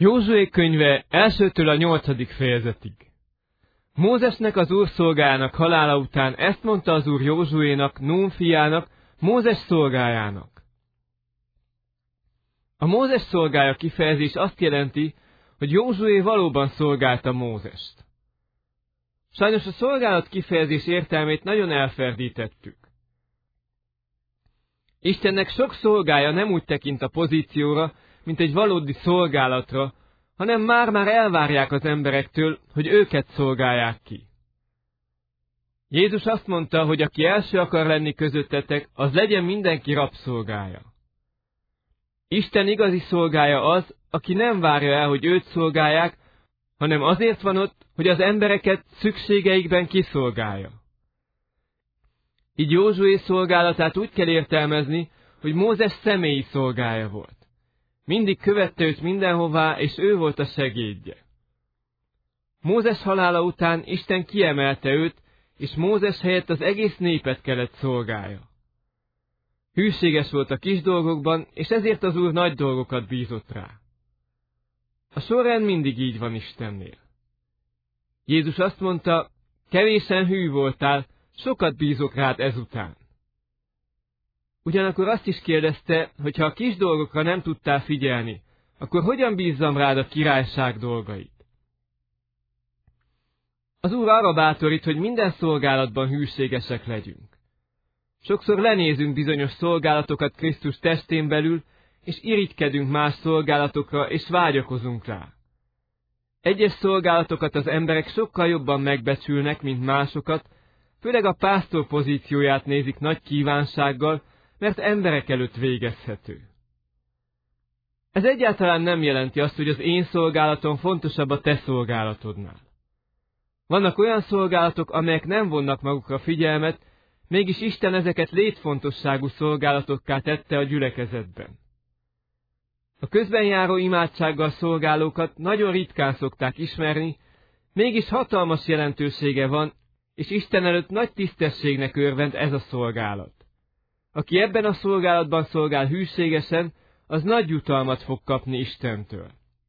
Józsué könyve 1-től a 8. fejezetig. Mózesnek az Úr szolgájának halála után ezt mondta az Úr Józsuénak, Nún fiának, Mózes szolgájának. A Mózes szolgája kifejezés azt jelenti, hogy Józsué valóban szolgálta Mózest. Sajnos a szolgálat kifejezés értelmét nagyon elferdítettük. Istennek sok szolgája nem úgy tekint a pozícióra, mint egy valódi szolgálatra, hanem már elvárják az emberektől, hogy őket szolgálják ki. Jézus azt mondta, hogy aki első akar lenni közöttetek, az legyen mindenki rabszolgája. Isten igazi szolgája az, aki nem várja el, hogy őt szolgálják, hanem azért van ott, hogy az embereket szükségeikben kiszolgálja. Így Józsué szolgálatát úgy kell értelmezni, hogy Mózes személyi szolgája volt. Mindig követte őt mindenhová, és ő volt a segédje. Mózes halála után Isten kiemelte őt, és Mózes helyett az egész népet kellett szolgálja. Hűséges volt a kis dolgokban, és ezért az Úr nagy dolgokat bízott rá. A sorrend mindig így van Istennél. Jézus azt mondta, kevésen hű voltál, sokat bízok rád ezután. Ugyanakkor azt is kérdezte, hogy ha a kis dolgokra nem tudtál figyelni, akkor hogyan bízzam rád a királyság dolgait? Az Úr arra bátorít, hogy minden szolgálatban hűségesek legyünk. Sokszor lenézünk bizonyos szolgálatokat Krisztus testén belül, és irigykedünk más szolgálatokra, és vágyakozunk rá. Egyes szolgálatokat az emberek sokkal jobban megbecsülnek, mint másokat, főleg a pásztor pozícióját nézik nagy kívánsággal, mert emberek előtt végezhető. Ez egyáltalán nem jelenti azt, hogy az én szolgálatom fontosabb a te szolgálatodnál. Vannak olyan szolgálatok, amelyek nem vonnak magukra figyelmet, mégis Isten ezeket létfontosságú szolgálatokká tette a gyülekezetben. A közben járó imádsággal szolgálókat nagyon ritkán szokták ismerni, mégis hatalmas jelentősége van, és Isten előtt nagy tisztességnek örvend ez a szolgálat. Aki ebben a szolgálatban szolgál hűségesen, az nagy jutalmat fog kapni Istentől.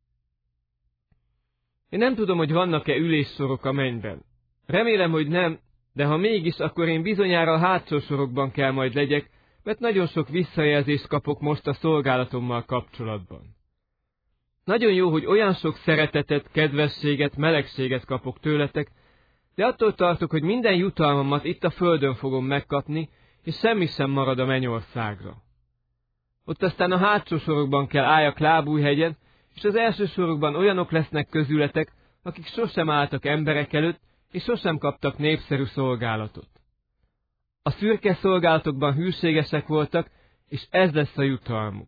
Én nem tudom, hogy vannak-e üléssorok a mennyben. Remélem, hogy nem, de ha mégis, akkor én bizonyára a hátsó sorokban kell majd legyek, mert nagyon sok visszajelzést kapok most a szolgálatommal kapcsolatban. Nagyon jó, hogy olyan sok szeretetet, kedvességet, melegséget kapok tőletek, de attól tartok, hogy minden jutalmamat itt a földön fogom megkapni, és semmi sem marad a mennyországra. Ott aztán a hátsó sorokban kell álljak Lábújhegyen, és az első sorokban olyanok lesznek közületek, akik sosem álltak emberek előtt, és sosem kaptak népszerű szolgálatot. A szürke szolgálatokban hűségesek voltak, és ez lesz a jutalmuk.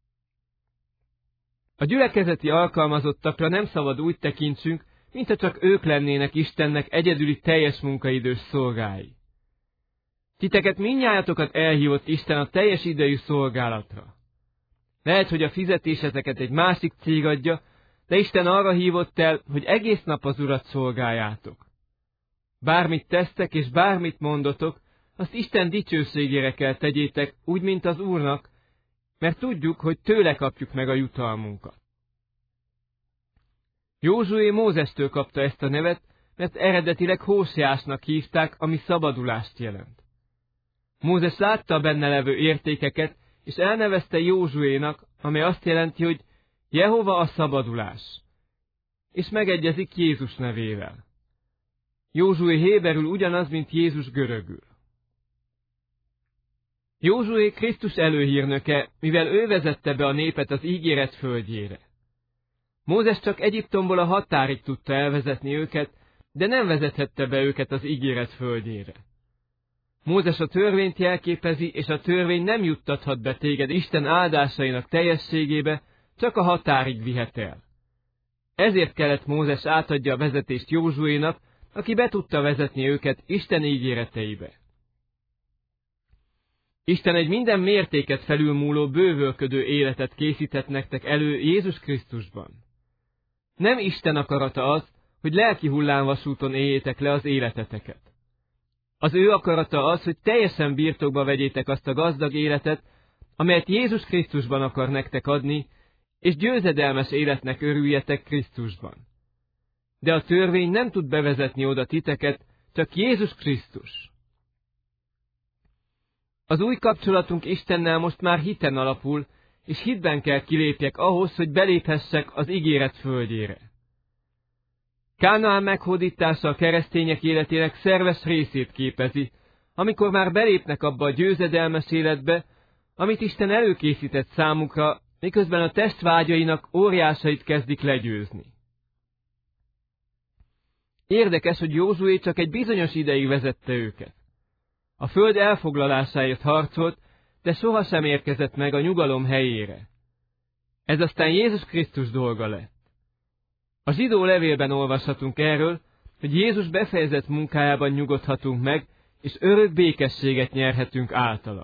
A gyülekezeti alkalmazottakra nem szabad úgy tekintsünk, mintha csak ők lennének Istennek egyedüli teljes munkaidős szolgái. Titeket mindnyájatokat elhívott Isten a teljes idejű szolgálatra. Lehet, hogy a fizetéseteket egy másik cég adja, de Isten arra hívott el, hogy egész nap az Urat szolgáljátok. Bármit tesztek és bármit mondotok, azt Isten dicsőségére kell tegyétek, úgy, mint az Úrnak, mert tudjuk, hogy tőle kapjuk meg a jutalmunkat. Józsué Mózestől kapta ezt a nevet, mert eredetileg Hóseásnak hívták, ami szabadulást jelent. Mózes látta benne levő értékeket, és elnevezte Józsuénak, amely azt jelenti, hogy Jehova a szabadulás, és megegyezik Jézus nevével. Józsué héberül ugyanaz, mint Jézus görögül. Józsué Krisztus előhírnöke, mivel ő vezette be a népet az ígéret földjére. Mózes csak Egyiptomból a határig tudta elvezetni őket, de nem vezethette be őket az ígéret földjére. Mózes a törvényt jelképezi, és a törvény nem juttathat be téged Isten áldásainak teljességébe, csak a határig vihet el. Ezért kellett Mózes átadja a vezetést Józsuénak, aki be tudta vezetni őket Isten ígéreteibe. Isten egy minden mértéket felülmúló bővölködő életet készített nektek elő Jézus Krisztusban. Nem Isten akarata az, hogy lelki hullámvasúton éljétek le az életeteket. Az ő akarata az, hogy teljesen birtokba vegyétek azt a gazdag életet, amelyet Jézus Krisztusban akar nektek adni, és győzedelmes életnek örüljetek Krisztusban. De a törvény nem tud bevezetni oda titeket, csak Jézus Krisztus. Az új kapcsolatunk Istennel most már hiten alapul, és hitben kell kilépjek ahhoz, hogy beléphessek az ígéret földjére. Kánaán meghódítása a keresztények életének szerves részét képezi, amikor már belépnek abba a győzedelmes életbe, amit Isten előkészített számukra, miközben a test vágyainak óriásait kezdik legyőzni. Érdekes, hogy Józsué csak egy bizonyos ideig vezette őket. A föld elfoglalásáért harcolt, de sohasem érkezett meg a nyugalom helyére. Ez aztán Jézus Krisztus dolga lett. A zsidó levélben olvashatunk erről, hogy Jézus befejezett munkájában nyugodhatunk meg, és örök békességet nyerhetünk általa.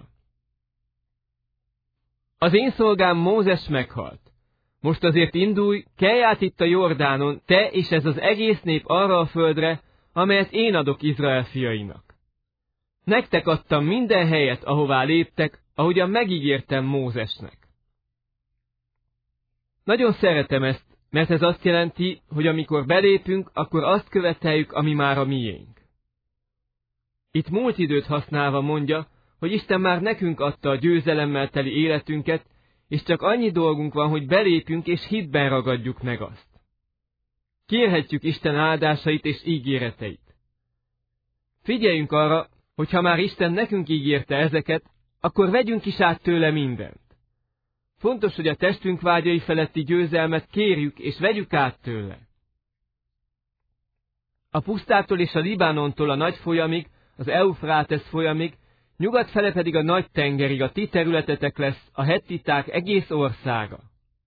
Az én szolgám Mózes meghalt. Most azért indulj, kelj át itt a Jordánon, te és ez az egész nép arra a földre, amelyet én adok Izrael fiainak. Nektek adtam minden helyet, ahová léptek, ahogyan megígértem Mózesnek. Nagyon szeretem ezt, mert ez azt jelenti, hogy amikor belépünk, akkor azt követeljük, ami már a miénk. Itt múlt időt használva mondja, hogy Isten már nekünk adta a győzelemmel teli életünket, és csak annyi dolgunk van, hogy belépjünk és hitben ragadjuk meg azt. Kérhetjük Isten áldásait és ígéreteit. Figyeljünk arra, hogy ha már Isten nekünk ígérte ezeket, akkor vegyünk is át tőle mindent. Fontos, hogy a testünk vágyai feletti győzelmet kérjük és vegyük át tőle. A pusztától és a Libánontól a nagy folyamig, az Eufrátesz folyamig, nyugat fele pedig a nagy tengerig a ti területetek lesz, a hettiták egész országa.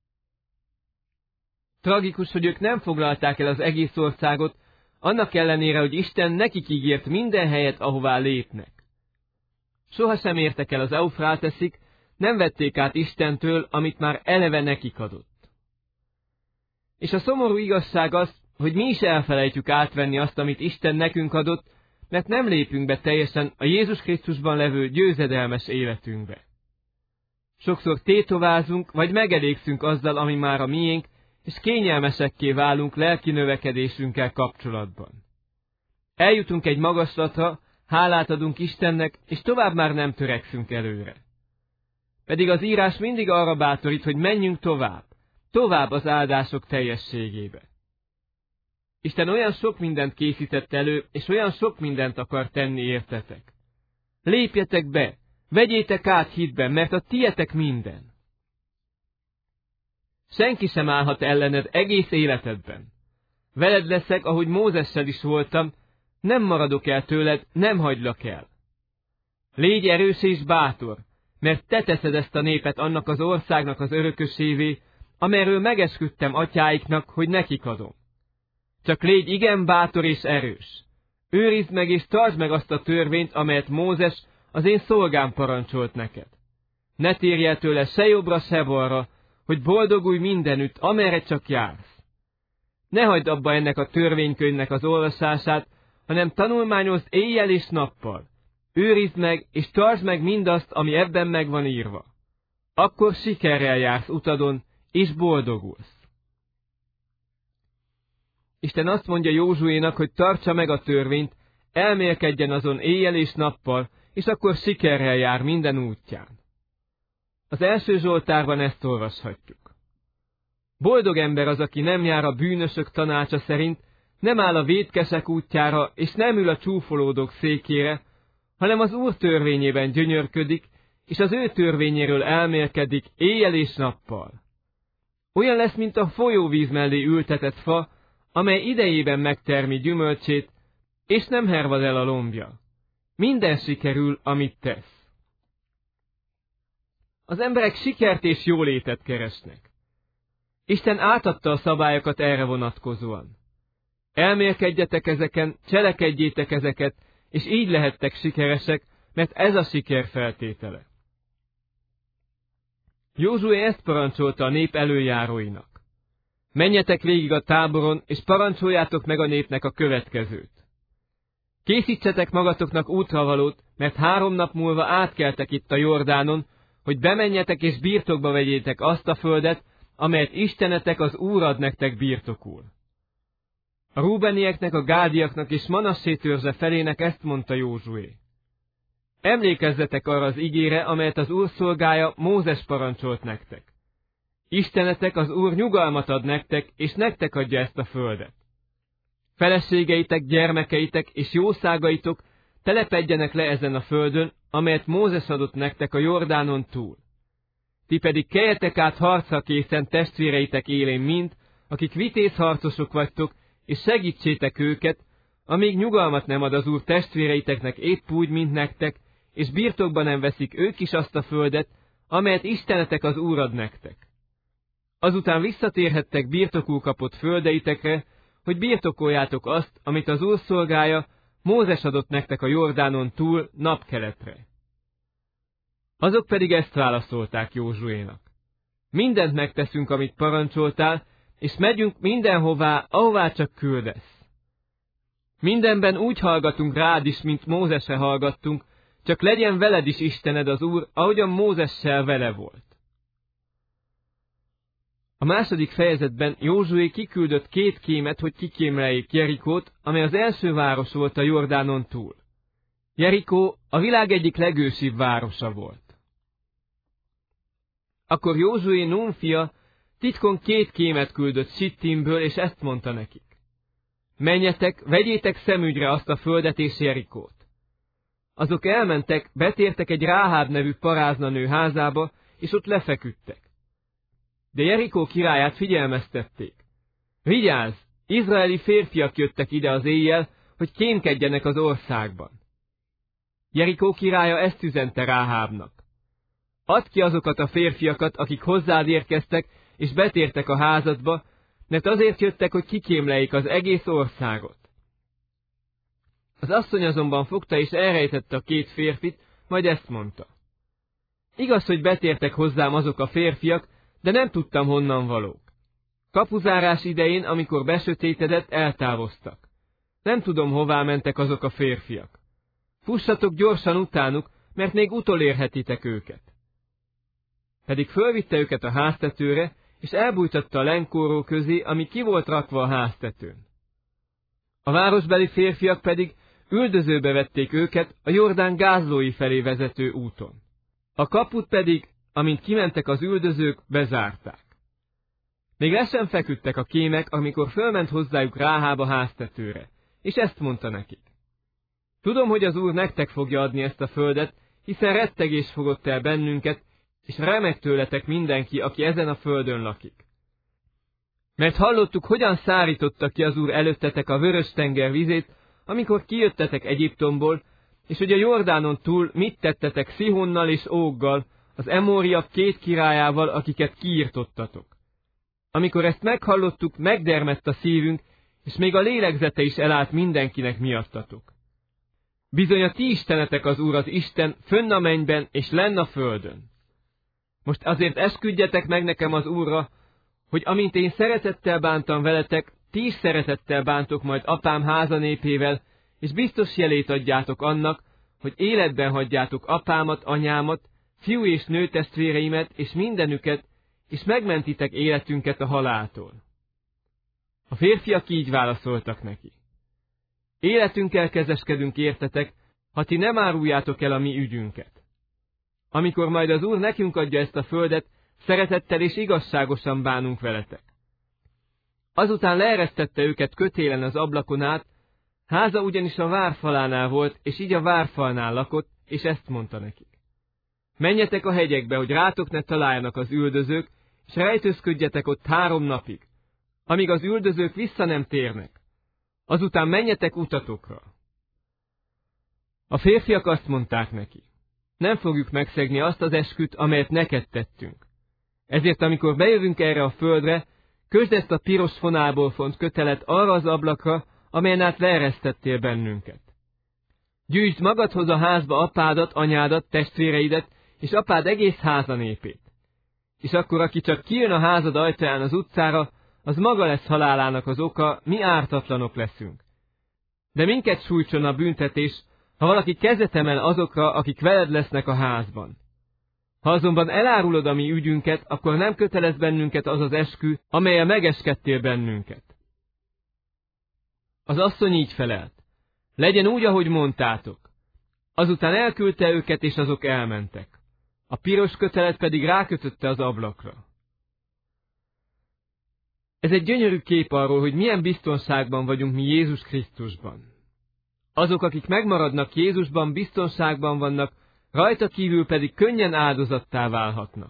Tragikus, hogy ők nem foglalták el az egész országot, annak ellenére, hogy Isten nekik ígért minden helyet, ahová lépnek. Sohasem értek el az Eufráteszig, nem vették át Istentől, amit már eleve nekik adott. És a szomorú igazság az, hogy mi is elfelejtjük átvenni azt, amit Isten nekünk adott, mert nem lépünk be teljesen a Jézus Krisztusban levő győzedelmes életünkbe. Sokszor tétovázunk, vagy megelégszünk azzal, ami már a miénk, és kényelmesekké válunk lelki növekedésünkkel kapcsolatban. Eljutunk egy magaslatra, hálát adunk Istennek, és tovább már nem törekszünk előre. Pedig az írás mindig arra bátorít, hogy menjünk tovább az áldások teljességébe. Isten olyan sok mindent készített elő, és olyan sok mindent akar tenni értetek. Lépjetek be, vegyétek át hitben, mert a tietek minden. Senki sem állhat ellened egész életedben. Veled leszek, ahogy Mózessel is voltam, nem maradok el tőled, nem hagylak el. Légy erős és bátor, mert te teszed ezt a népet annak az országnak az örökösévé, amelyről megesküdtem atyáiknak, hogy nekik adom. Csak légy igen bátor és erős. Őrizd meg és tartsd meg azt a törvényt, amelyet Mózes, az én szolgám parancsolt neked. Ne térj el tőle se jobbra, se balra, hogy boldogulj mindenütt, amerre csak jársz. Ne hagyd abba ennek a törvénykönyvnek az olvasását, hanem tanulmányozd éjjel és nappal. Őrizd meg és tartsd meg mindazt, ami ebben meg van írva. Akkor sikerrel jársz utadon, és boldogulsz. Isten azt mondja Józsuénak, hogy tartsa meg a törvényt, elmélkedjen azon éjjel és nappal, és akkor sikerrel jár minden útján. Az első Zsoltárban ezt olvashatjuk. Boldog ember az, aki nem jár a bűnösök tanácsa szerint, nem áll a vétkesek útjára, és nem ül a csúfolódók székére, hanem az Úr törvényében gyönyörködik, és az ő törvényéről elmélkedik éjjel és nappal. Olyan lesz, mint a folyóvíz mellé ültetett fa, amely idejében megtermi gyümölcsét, és nem hervad el a lombja. Minden sikerül, amit tesz. Az emberek sikert és jólétet keresnek. Isten átadta a szabályokat erre vonatkozóan. Elmélkedjetek ezeken, cselekedjétek ezeket, és így lehettek sikeresek, mert ez a siker feltétele. Józsué ezt parancsolta a nép előjáróinak. Menjetek végig a táboron, és parancsoljátok meg a népnek a következőt. Készítsetek magatoknak útravalót, mert 3 nap múlva átkeltek itt a Jordánon, hogy bemenjetek és birtokba vegyétek azt a földet, amelyet Istenetek az Úr ad nektek birtokul. A rúbenieknek, a gádiaknak és Manassé törzse felének ezt mondta Józsué. Emlékezzetek arra az igére, amelyet az Úr szolgája, Mózes parancsolt nektek. Istenetek az Úr nyugalmat ad nektek, és nektek adja ezt a földet. Feleségeitek, gyermekeitek és jószágaitok telepedjenek le ezen a földön, amelyet Mózes adott nektek a Jordánon túl. Ti pedig keljetek át harcra készen testvéreitek élén mind, akik vitézharcosok vagytok, és segítsétek őket, amíg nyugalmat nem ad az Úr testvéreiteknek épp úgy, mint nektek, és birtokba nem veszik ők is azt a földet, amelyet Istenetek az Úr ad nektek. Azután visszatérhettek birtokul kapott földeitekre, hogy birtokoljátok azt, amit az Úr szolgája, Mózes adott nektek a Jordánon túl napkeletre. Azok pedig ezt válaszolták Józsuénak. Mindent megteszünk, amit parancsoltál, és megyünk mindenhová, ahová csak küldesz. Mindenben úgy hallgatunk rád is, mint Mózesre hallgattunk, csak legyen veled is Istened az Úr, ahogyan Mózessel vele volt. A második fejezetben Józsué kiküldött 2 kémet, hogy kikémleljék Jerikót, amely az első város volt a Jordánon túl. Jerikó a világ egyik legősibb városa volt. Akkor Józsué, Nún fia, titkon 2 kémet küldött Sittimből, és ezt mondta nekik. Menjetek, vegyétek szemügyre azt a földet és Jerikót. Azok elmentek, betértek egy Ráháb nevű paráznanő házába, és ott lefeküdtek. De Jerikó királyát figyelmeztették. Vigyázz, izraeli férfiak jöttek ide az éjjel, hogy kémkedjenek az országban. Jerikó királya ezt üzente Ráhábnak. Add ki azokat a férfiakat, akik hozzád érkeztek, és betértek a házadba, mert azért jöttek, hogy kikémleljék az egész országot. Az asszony azonban fogta és elrejtette a 2 férfit, majd ezt mondta. Igaz, hogy betértek hozzám azok a férfiak, de nem tudtam, honnan valók. Kapuzárás idején, amikor besötétedett, eltávoztak. Nem tudom, hová mentek azok a férfiak. Fussatok gyorsan utánuk, mert még utolérhetitek őket. Pedig fölvitte őket a háztetőre, és elbújtatta a lenkóró közé, ami ki volt rakva a háztetőn. A városbeli férfiak pedig üldözőbe vették őket a Jordán gázlói felé vezető úton. A kaput pedig, amint kimentek az üldözők, bezárták. Még le sem feküdtek a kémek, amikor fölment hozzájuk Ráháb a háztetőre, és ezt mondta nekik. Tudom, hogy az Úr nektek fogja adni ezt a földet, hiszen rettegés fogott el bennünket, és remeg tőletek mindenki, aki ezen a földön lakik. Mert hallottuk, hogyan szárította ki az Úr előttetek a Vörös-tenger vizét, amikor kijöttetek Egyiptomból, és hogy a Jordánon túl mit tettetek Szihonnal és Óggal, az emóriak 2 királyával, akiket kiirtottatok. Amikor ezt meghallottuk, megdermedt a szívünk, és még a lélegzete is elállt mindenkinek miattatok. Bizony a ti istenetek az Úr az Isten, fönn a mennyben és lenn a földön. Most azért esküdjetek meg nekem az Úrra, hogy amint én szeretettel bántam veletek, ti is szeretettel bántok majd apám házanépével, és biztos jelét adjátok annak, hogy életben hagyjátok apámat, anyámat, fiú és nő testvéreimet és mindenüket, és megmentitek életünket a haláltól. A férfiak így válaszoltak neki. Életünkkel kezeskedünk értetek, ha ti nem áruljátok el a mi ügyünket. Amikor majd az Úr nekünk adja ezt a földet, szeretettel és igazságosan bánunk veletek. Azután leeresztette őket kötélen az ablakon át, háza ugyanis a várfalánál volt, és így a várfalnál lakott, és ezt mondta nekik. Menjetek a hegyekbe, hogy rátok ne találjanak az üldözők, és rejtőzködjetek ott 3 napig, amíg az üldözők vissza nem térnek. Azután menjetek utatokra. A férfiak azt mondták neki. Nem fogjuk megszegni azt az esküt, amelyet neked tettünk. Ezért, amikor bejövünk erre a földre, kösd ezt a piros fonálból font kötelet arra az ablakra, amelyen át leeresztettél bennünket. Gyűjtsd magadhoz a házba apádat, anyádat, testvéreidet, és apád egész háza népét. És akkor, aki csak kijön a házad ajtaján az utcára, az maga lesz halálának az oka, mi ártatlanok leszünk. De minket sújtson a büntetés, ha valaki kezet emel azokra, akik veled lesznek a házban. Ha azonban elárulod a mi ügyünket, akkor nem kötelez bennünket az az eskü, amellyel megeskedtél bennünket. Az asszony így felelt: legyen úgy, ahogy mondtátok. Azután elküldte őket, és azok elmentek. A piros kötelet pedig rákötötte az ablakra. Ez egy gyönyörű kép arról, hogy milyen biztonságban vagyunk mi Jézus Krisztusban. Azok, akik megmaradnak Jézusban, biztonságban vannak, rajta kívül pedig könnyen áldozattá válhatnak.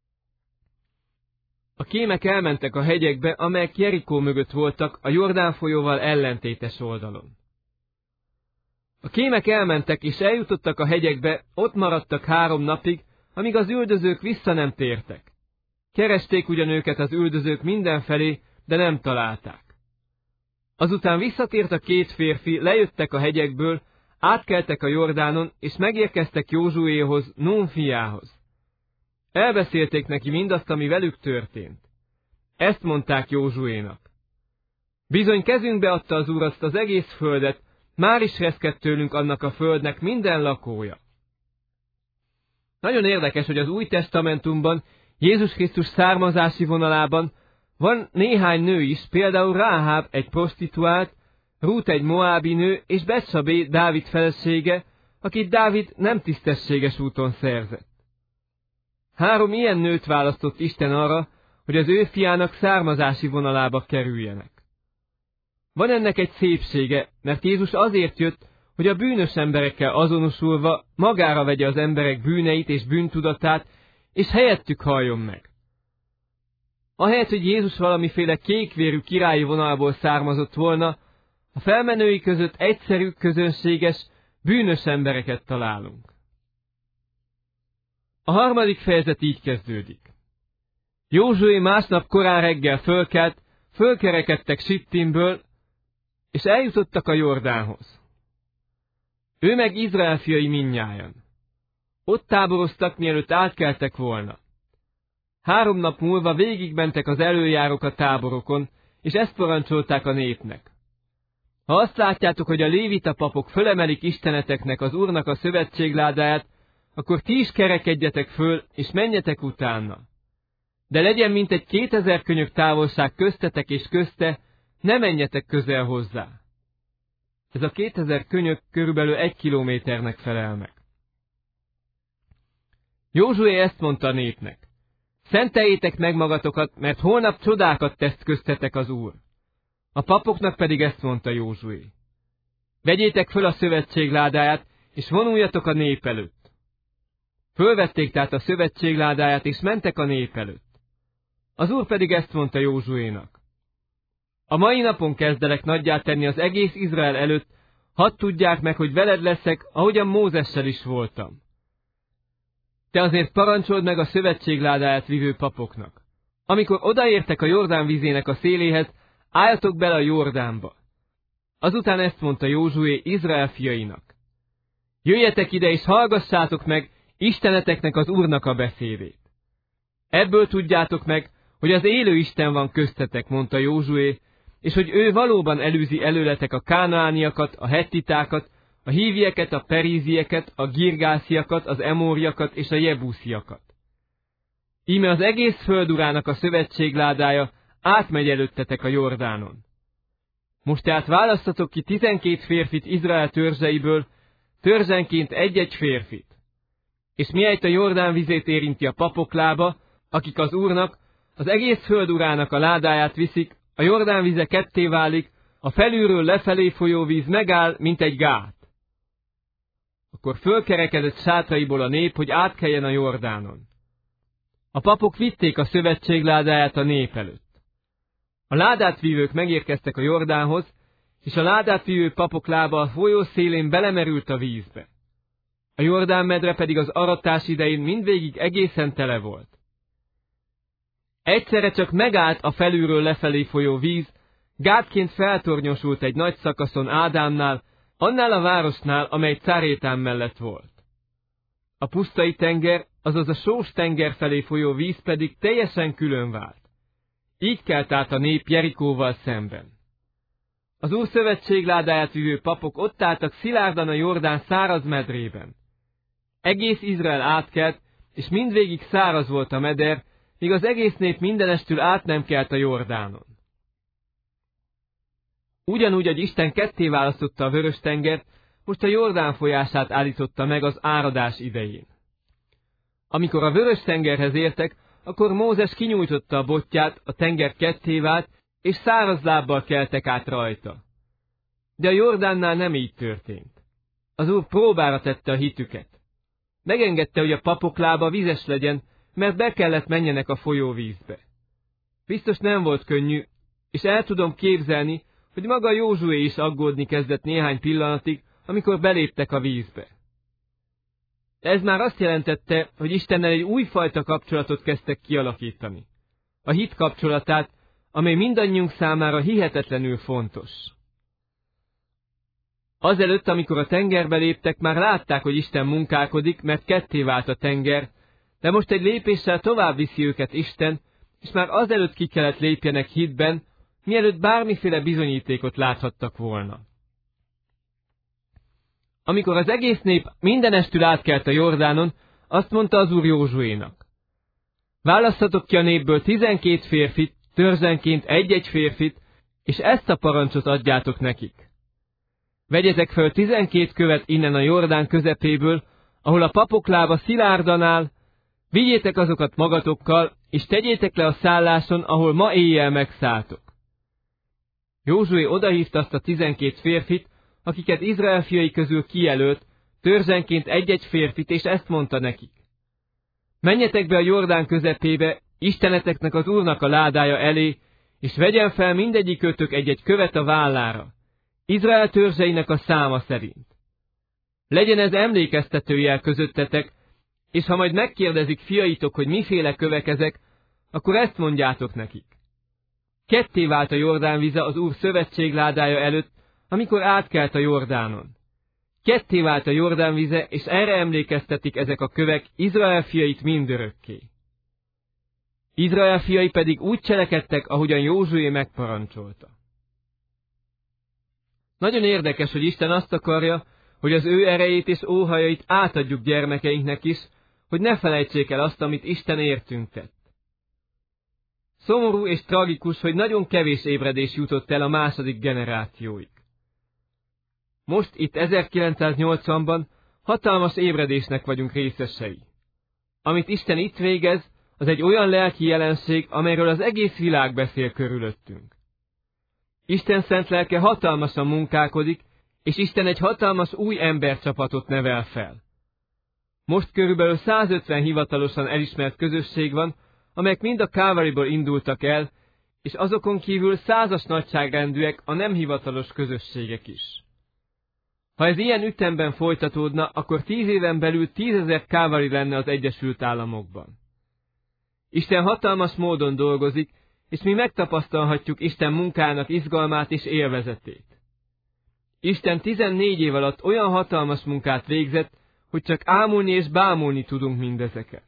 A kémek elmentek a hegyekbe, amelyek Jerikó mögött voltak, a Jordán folyóval ellentétes oldalon. A kémek elmentek és eljutottak a hegyekbe, ott maradtak 3 napig, amíg az üldözők vissza nem tértek. Keresték ugyan őket az üldözők mindenfelé, de nem találták. Azután visszatért a 2 férfi, lejöttek a hegyekből, átkeltek a Jordánon, és megérkeztek Józsuéhoz, Nun fiához. Elbeszélték neki mindazt, ami velük történt. Ezt mondták Józsuénak: bizony kezünkbe adta az Úr azt az egész földet, már is reszkedt tőlünk annak a földnek minden lakója. Nagyon érdekes, hogy az Új Testamentumban, Jézus Krisztus származási vonalában van néhány nő is, például Ráháb egy prostituált, Rút egy moábi nő, és Betsabé Dávid felesége, akit Dávid nem tisztességes úton szerzett. 3 ilyen nőt választott Isten arra, hogy az ő fiának származási vonalába kerüljenek. Van ennek egy szépsége, mert Jézus azért jött, hogy a bűnös emberekkel azonosulva magára vegye az emberek bűneit és bűntudatát, és helyettük halljon meg. Ahelyett, hogy Jézus valamiféle kékvérű királyi vonalból származott volna, a felmenői között egyszerű, közönséges, bűnös embereket találunk. A 3. fejezet így kezdődik. Józsué másnap korán reggel fölkelt, fölkerekedtek Sittimből, és eljutottak a Jordánhoz. Ő meg Izrael fiai mindnyájan. Ott táboroztak, mielőtt átkeltek volna. 3 nap múlva végigmentek az előjárok a táborokon, és ezt parancsolták a népnek: ha azt látjátok, hogy a lévita papok fölemelik isteneteknek, az Úrnak a szövetségládáját, akkor ti is kerekedjetek föl, és menjetek utána. De legyen mintegy 2000 könyök távolság köztetek és közte, ne menjetek közel hozzá. Ez a 2000 könyök körülbelül 1 kilométernek felel meg. Józsué ezt mondta a népnek: szenteljétek meg magatokat, mert holnap csodákat tesz köztetek az Úr. A papoknak pedig ezt mondta Józsué: vegyétek föl a szövetségládáját, és vonuljatok a nép előtt. Fölvették tehát a szövetségládáját, és mentek a nép előtt. Az Úr pedig ezt mondta Józsuénak: a mai napon kezdelek nagyját tenni az egész Izrael előtt, hadd tudják meg, hogy veled leszek, ahogyan Mózessel is voltam. Te azért parancsold meg a szövetségládáját vivő papoknak: amikor odaértek a Jordán vizének a széléhez, álljatok bele a Jordánba. Azután ezt mondta Józsué Izrael fiainak: jöjjetek ide, és hallgassátok meg isteneteknek, az Úrnak a beszédét. Ebből tudjátok meg, hogy az élő Isten van köztetek, mondta Józsué, és hogy ő valóban elűzi előletek a kánaániakat, a hettitákat, a hívieket, a perízieket, a girgásziakat, az emóriakat és a jebúsziakat. Íme az egész földurának a szövetségládája átmegy előttetek a Jordánon. Most tehát választatok ki 12 férfit Izrael törzseiből, törzsenként egy-egy férfit. És mihelyt a Jordán vizét érinti a papok lába, akik az Úrnak, az egész földurának a ládáját viszik, a Jordán vize ketté válik, a felülről lefelé folyó víz megáll, mint egy gát. Akkor fölkerekedett sátraiból a nép, hogy átkeljen a Jordánon. A papok vitték a szövetségládáját a nép előtt. A ládát vívők megérkeztek a Jordánhoz, és a ládát vívő papok lába a folyó szélén belemerült a vízbe. A Jordán medre pedig az aratás idején mindvégig egészen tele volt. Egyszerre csak megállt a felülről lefelé folyó víz, gátként feltornyosult egy nagy szakaszon Ádámnál, annál a városnál, amely Cárétán mellett volt. A pusztai tenger, azaz a sós tenger felé folyó víz pedig teljesen külön vált. Így kelt át a nép Jerikóval szemben. Az Úr szövetségládáját vívő papok ott álltak szilárdan a Jordán száraz medrében. Egész Izrael átkelt, és mindvégig száraz volt a meder, míg az egész nép mindenestül át nem kelt a Jordánon. Ugyanúgy, hogy Isten ketté választotta a Vörös-tengert, most a Jordán folyását állította meg az áradás idején. Amikor a Vörös-tengerhez értek, akkor Mózes kinyújtotta a botját, a tenger ketté vált, és száraz lábbal keltek át rajta. De a Jordánnál nem így történt. Az Úr próbára tette a hitüket. Megengedte, hogy a papok lába vizes legyen, mert be kellett menjenek a folyóvízbe. Biztos nem volt könnyű, és el tudom képzelni, hogy maga Józsué is aggódni kezdett néhány pillanatig, amikor beléptek a vízbe. Ez már azt jelentette, hogy Istennel egy újfajta kapcsolatot kezdtek kialakítani. A hit kapcsolatát, amely mindannyiunk számára hihetetlenül fontos. Azelőtt, amikor a tengerbe léptek, már látták, hogy Isten munkálkodik, mert ketté vált a tenger, de most egy lépéssel tovább viszi őket Isten, és már azelőtt ki kellett lépjenek hitben, mielőtt bármiféle bizonyítékot láthattak volna. Amikor az egész nép mindenestül átkelt a Jordánon, azt mondta az Úr Józsuénak: választatok ki a népből 12 férfit, törzsenként egy-egy férfit, és ezt a parancsot adjátok nekik. Vegyetek föl 12 követ innen a Jordán közepéből, ahol a papok lába szilárdan áll, vigyétek azokat magatokkal, és tegyétek le a szálláson, ahol ma éjjel megszálltok. Józsué odahívta azt a 12 férfit, akiket Izrael fiai közül kijelölt, törzsenként egy-egy férfit, és ezt mondta nekik: menjetek be a Jordán közepébe, Isteneteknek az Úrnak a ládája elé, és vegyen fel mindegyikőtök egy-egy követ a vállára, Izrael törzseinek a száma szerint. Legyen ez emlékeztetőjel közöttetek, és ha majd megkérdezik fiaitok, hogy miféle kövek ezek, akkor ezt mondjátok nekik: ketté vált a Jordán vize az Úr szövetségládája előtt, amikor átkelt a Jordánon. Ketté vált a Jordán vize, és erre emlékeztetik ezek a kövek Izrael fiait mindörökké. Izrael fiai pedig úgy cselekedtek, ahogyan Józsué megparancsolta. Nagyon érdekes, hogy Isten azt akarja, hogy az ő erejét és óhajait átadjuk gyermekeinknek is, hogy ne felejtsék el azt, amit Isten értünk tett. Szomorú és tragikus, hogy nagyon kevés ébredés jutott el a második generációig. Most itt 1980-ban hatalmas ébredésnek vagyunk részesei. Amit Isten itt végez, az egy olyan lelki jelenség, amelyről az egész világ beszél körülöttünk. Isten szent lelke hatalmasan munkálkodik, és Isten egy hatalmas új embercsapatot nevel fel. Most körülbelül 150 hivatalosan elismert közösség van, amelyek mind a Calvaryból indultak el, és azokon kívül 100-as nagyságrendűek a nem hivatalos közösségek is. Ha ez ilyen ütemben folytatódna, akkor 10 éven belül 10 000 Calvary lenne az Egyesült Államokban. Isten hatalmas módon dolgozik, és mi megtapasztalhatjuk Isten munkának izgalmát és élvezetét. Isten 14 év alatt olyan hatalmas munkát végzett, hogy csak ámulni és bámulni tudunk mindezeken.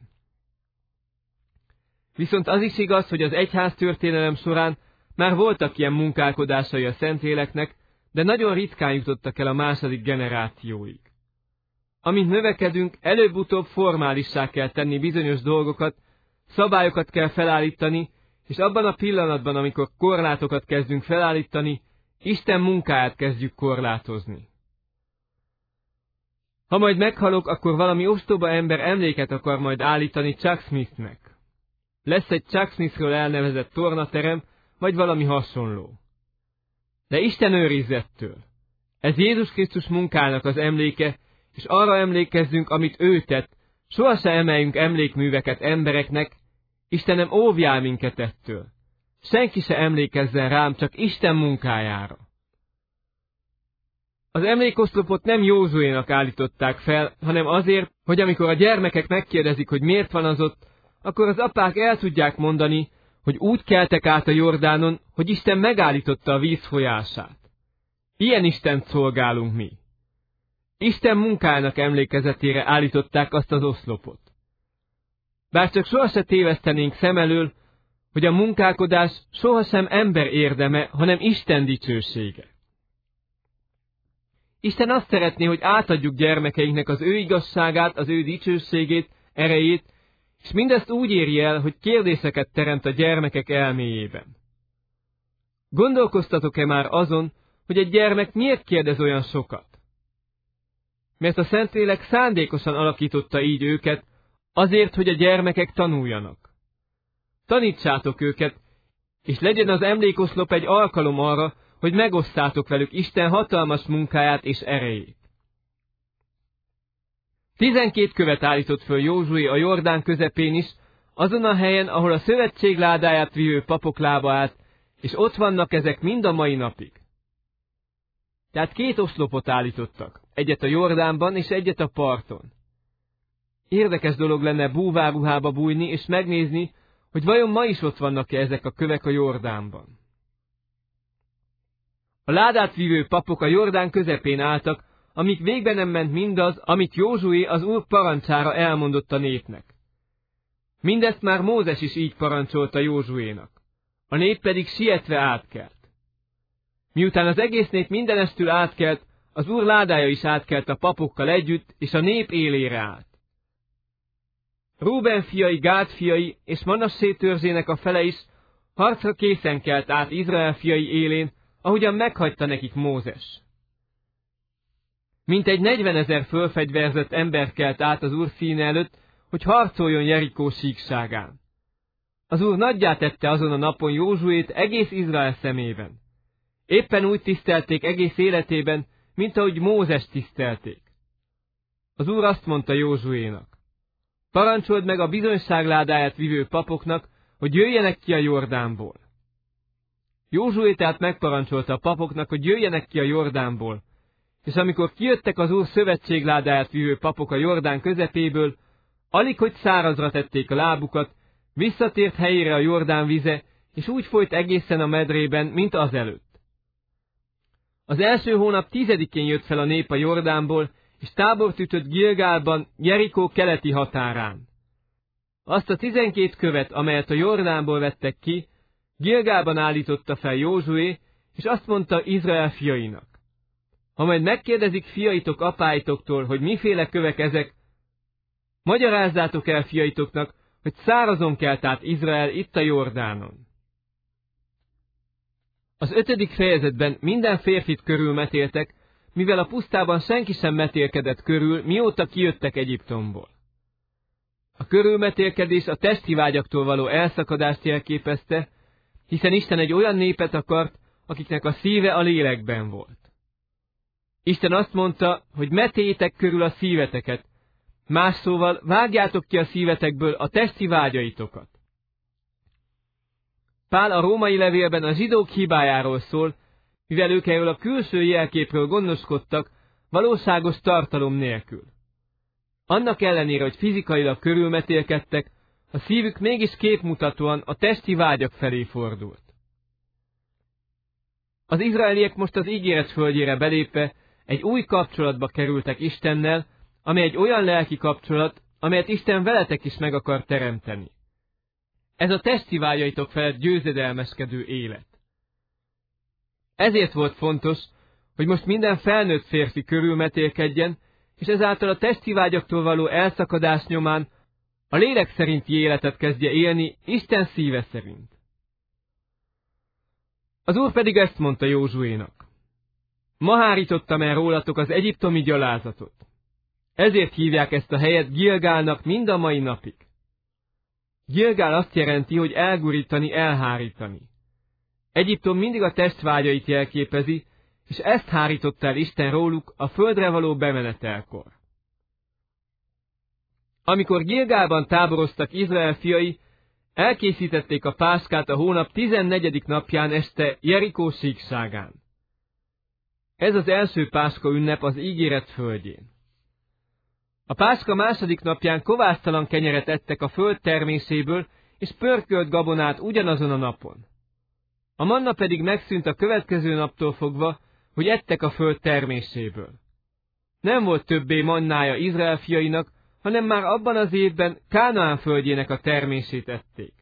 Viszont az is igaz, hogy az egyház történelem során már voltak ilyen munkálkodásai a Szentléleknek, de nagyon ritkán jutottak el a második generációig. Amint növekedünk, előbb-utóbb formálissá kell tenni bizonyos dolgokat, szabályokat kell felállítani, és abban a pillanatban, amikor korlátokat kezdünk felállítani, Isten munkáját kezdjük korlátozni. Ha majd meghalok, akkor valami ostoba ember emléket akar majd állítani Chuck Smithnek. Lesz egy Chuck Smithről elnevezett tornaterem, vagy valami hasonló. De Isten őrizettől. Ez Jézus Krisztus munkának az emléke, és arra emlékezzünk, amit ő tett, sohasem emeljünk emlékműveket embereknek, Istenem, óvjál minket ettől. Senki se emlékezzen rám, csak Isten munkájára. Az emlékoszlopot nem Józsuénak állították fel, hanem azért, hogy amikor a gyermekek megkérdezik, hogy miért van az ott, akkor az apák el tudják mondani, hogy úgy keltek át a Jordánon, hogy Isten megállította a víz folyását. Ilyen Istent szolgálunk mi. Isten munkának emlékezetére állították azt az oszlopot. Bár csak sohasem tévesztenénk szem elől, hogy a munkálkodás sohasem ember érdeme, hanem Isten dicsősége. Isten azt szeretné, hogy átadjuk gyermekeinknek az ő igazságát, az ő dicsőségét, erejét, És mindezt úgy éri el, hogy kérdéseket teremt a gyermekek elméjében. Gondolkoztatok-e már azon, hogy egy gyermek miért kérdez olyan sokat? Mert a Szentlélek szándékosan alakította így őket, azért, hogy a gyermekek tanuljanak. Tanítsátok őket, és legyen az emlékoszlop egy alkalom arra, hogy megosszátok velük Isten hatalmas munkáját és erejét. 12 követ állított föl Józsué a Jordán közepén is, azon a helyen, ahol a szövetség ládáját vívő papok lába állt, és ott vannak ezek mind a mai napig. Tehát 2 oszlopot állítottak, egyet a Jordánban és egyet a parton. Érdekes dolog lenne búvárruhába bújni és megnézni, hogy vajon ma is ott vannak-e ezek a kövek a Jordánban. A ládát vívő papok a Jordán közepén álltak, amíg végbe nem ment mindaz, amit Józsué az Úr parancsára elmondott a népnek. Mindezt már Mózes is így parancsolta Józsuénak. A nép pedig sietve átkelt. Miután az egész nép mindenestül átkelt, az Úr ládája is átkelt a papokkal együtt, és a nép élére állt. Rúben fiai, Gád fiai és Manassé törzsének a fele is harcra készen kelt át Izrael fiai élén, ahogyan meghagyta nekik Mózes. Mintegy 40 000 fölfegyverzett ember kelt át az Úr színe előtt, hogy harcoljon Jerikó síkságán. Az Úr nagyjá tette azon a napon Józsuét egész Izrael szemében. Éppen úgy tisztelték egész életében, mint ahogy Mózes tisztelték. Az Úr azt mondta Józsuénak: parancsold meg a bizonyság ládáját vivő papoknak, hogy jöjjenek ki a Jordánból. Józsué tehát megparancsolta a papoknak, hogy jöjjenek ki a Jordánból, és amikor kijöttek az Úr szövetségládáját vívő papok a Jordán közepéből, alig hogy szárazra tették a lábukat, visszatért helyére a Jordán vize, és úgy folyt egészen a medrében, mint azelőtt. Az első hónap 10-én jött fel a nép a Jordánból, és tábort ütött Gilgálban, Jerikó keleti határán. Azt a 12 követ, amelyet a Jordánból vettek ki, Gilgálban állította fel Józsué, és azt mondta Izrael fiainak: ha majd megkérdezik fiaitok apáitoktól, hogy miféle kövek ezek, magyarázzátok el fiaitoknak, hogy szárazon kelt át Izrael itt a Jordánon. Az 5. fejezetben minden férfit körülmetéltek, mivel a pusztában senki sem metélkedett körül, mióta kijöttek Egyiptomból. A körülmetélkedés a testi vágyaktól való elszakadást jelképezte, hiszen Isten egy olyan népet akart, akiknek a szíve a lélekben volt. Isten azt mondta, hogy metéljétek körül a szíveteket, más szóval vágjátok ki a szívetekből a testi vágyaitokat. Pál a római levélben a zsidók hibájáról szól, mivel ők erről a külső jelképről gondoskodtak, valóságos tartalom nélkül. Annak ellenére, hogy fizikailag körülmetélkedtek, a szívük mégis képmutatóan a testi vágyak felé fordult. Az izraeliek most az ígéret földjére belépve egy új kapcsolatba kerültek Istennel, ami egy olyan lelki kapcsolat, amelyet Isten veletek is meg akar teremteni. Ez a testi vágyaitok felett győzedelmeskedő élet. Ezért volt fontos, hogy most minden felnőtt férfi körülmetélkedjen, és ezáltal a testi vágyaktól való elszakadás nyomán a lélek szerinti életet kezdje élni Isten szíve szerint. Az Úr pedig ezt mondta Józsuénak: ma hárítottam el rólatok az egyiptomi gyalázatot. Ezért hívják ezt a helyet Gilgálnak mind a mai napig. Gilgál azt jelenti, hogy elgurítani, elhárítani. Egyiptom mindig a testvágyait jelképezi, és ezt hárította el Isten róluk a földre való bemenetelkor. Amikor Gilgálban táboroztak Izrael fiai, elkészítették a páskát a hónap 14. napján este Jerikó síkságán. Ez az első páska ünnep az ígéret földjén. A páska második napján kovásztalan kenyeret ettek a föld terméséből, és pörkölt gabonát ugyanazon a napon. A manna pedig megszűnt a következő naptól fogva, hogy ettek a föld terméséből. Nem volt többé mannája Izrael fiainak, hanem már abban az évben Kánaán földjének a termését ették.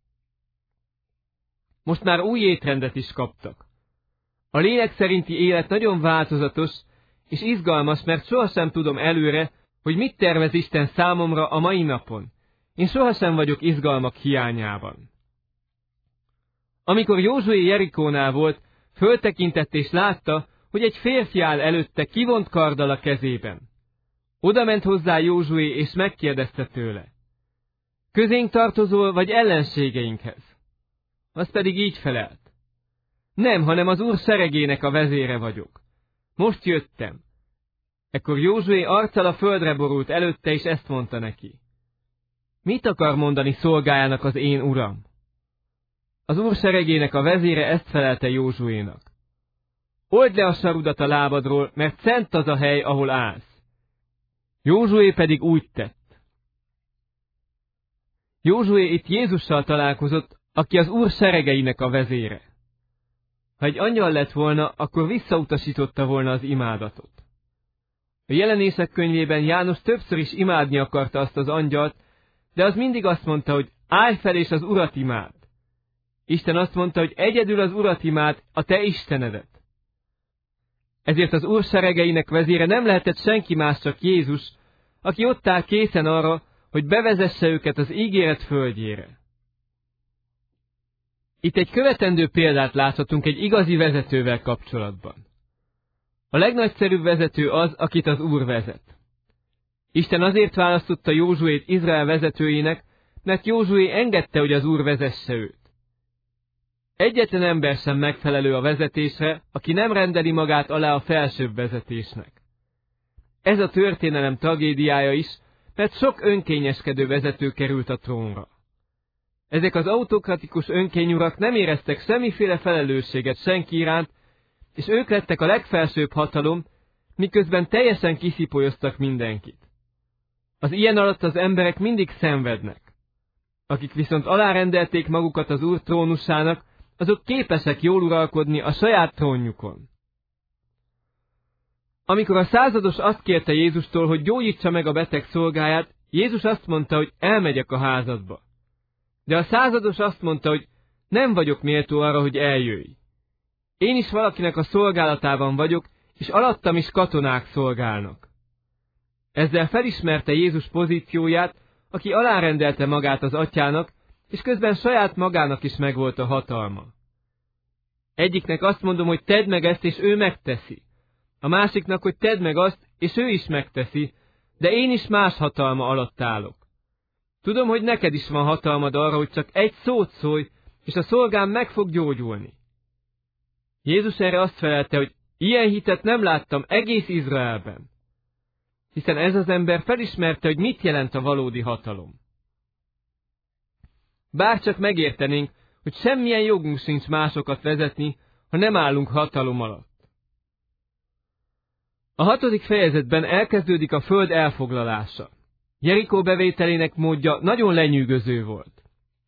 Most már új étrendet is kaptak. A lélek szerinti élet nagyon változatos és izgalmas, mert sohasem tudom előre, hogy mit tervez Isten számomra a mai napon, Én sohasem vagyok izgalmak hiányában. Amikor Józsué Jerikónál volt, föltekintett és látta, hogy egy férfi áll előtte kivont karddal a kezében. Oda ment hozzá Józsué, és megkérdezte tőle: közénk tartozol, vagy ellenségeinkhez? Az pedig így felelt: nem, hanem az Úr seregének a vezére vagyok. Most jöttem. Ekkor Józsué arccal a földre borult előtte, és ezt mondta neki: mit akar mondani szolgájának az én uram? Az Úr seregének a vezére ezt felelte Józsuénak: old le a sarudat a lábadról, mert szent az a hely, ahol állsz. Józsué pedig úgy tett. Józsué itt Jézussal találkozott, aki az Úr seregeinek a vezére. Ha egy angyal lett volna, akkor visszautasította volna az imádatot. A Jelenések könyvében János többször is imádni akarta azt az angyalt, de az mindig azt mondta, hogy állj fel és az Urat imád. Isten azt mondta, hogy egyedül az Urat imád, a te Istenedet. Ezért az Úr seregeinek vezére nem lehetett senki más, csak Jézus, aki ott áll készen arra, hogy bevezesse őket az ígéret földjére. Itt egy követendő példát láthatunk egy igazi vezetővel kapcsolatban. A legnagyszerűbb vezető az, akit az Úr vezet. Isten azért választotta Józsuét Izrael vezetőjének, mert Józsué engedte, hogy az Úr vezesse őt. Egyetlen ember sem megfelelő a vezetésre, aki nem rendeli magát alá a felsőbb vezetésnek. Ez a történelem tragédiája is, mert sok önkényeskedő vezető került a trónra. Ezek az autokratikus önkényurak nem éreztek semmiféle felelősséget senki iránt, és ők lettek a legfelsőbb hatalom, miközben teljesen kiszipolyoztak mindenkit. Az ilyen alatt az emberek mindig szenvednek. Akik viszont alárendelték magukat az Úr trónusának, azok képesek jól uralkodni a saját trónjukon. Amikor a százados azt kérte Jézustól, hogy gyógyítsa meg a beteg szolgáját, Jézus azt mondta, hogy elmegyek a házadba. De a százados azt mondta, hogy nem vagyok méltó arra, hogy eljöjj. Én is valakinek a szolgálatában vagyok, és alattam is katonák szolgálnak. Ezzel felismerte Jézus pozícióját, aki alárendelte magát az atyának, és közben saját magának is megvolt a hatalma. Egyiknek azt mondom, hogy tedd meg ezt, és ő megteszi. A másiknak, hogy tedd meg azt, és ő is megteszi, de én is más hatalma alatt állok. Tudom, hogy neked is van hatalmad arra, hogy csak egy szót szólj, és a szolgám meg fog gyógyulni. Jézus erre azt felelte, hogy ilyen hitet nem láttam egész Izraelben. Hiszen ez az ember felismerte, hogy mit jelent a valódi hatalom. Bárcsak megértenénk, hogy semmilyen jogunk sincs másokat vezetni, ha nem állunk hatalom alatt. A 6. fejezetben elkezdődik a föld elfoglalása. Jerikó bevételének módja nagyon lenyűgöző volt.